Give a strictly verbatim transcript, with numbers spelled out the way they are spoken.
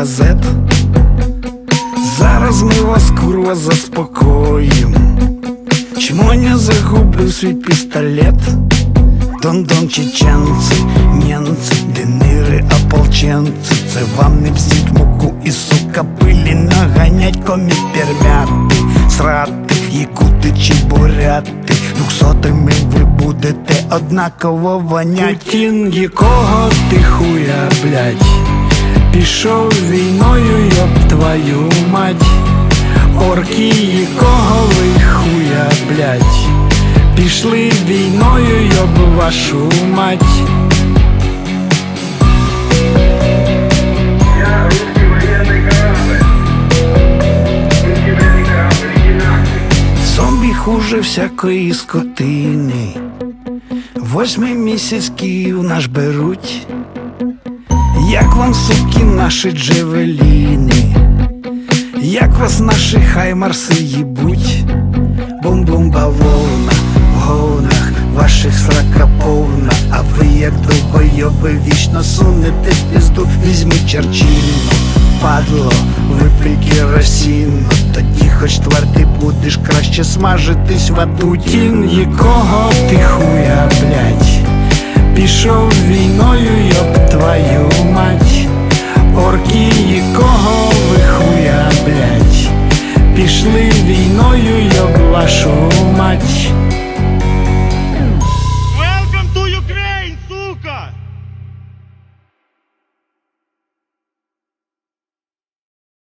газет. Зараз ми вас, курва, заспокоїм. Чмоня загубив свій пістолет. Дон-дон, чеченці, німці, денири, ополченці. Це вам не всіх муку і, сука, пилі наганять. Комі-пермяти, срати, якути чи буряти. Двохсотими ви будете однаково вонять. Путін, якого ти хуя, блядь, пішов війною, ёб твою мать. Орки, якого ви хуя, блядь, пішли війною, ёб вашу мать. Я русский военный корабль. Русский военный корабль, иди нахуй. Зомбі хуже всякої скотини. Восьмий місяць Київ наш беруть. Як вам, суки, наші джевеліни? Як вас наші хаймарси їбуть? Бум-бум-бавовна в говнах ваших срака повна. А ви, як долбойоби, вічно сунете в пізду. Візьми Черчилліну, падло, випий керосину. Тоді хоч тварди будеш краще смажитись в аду. Путін, якого ти хуя, блядь, пішов війною, ёб твою мать. Орки, якого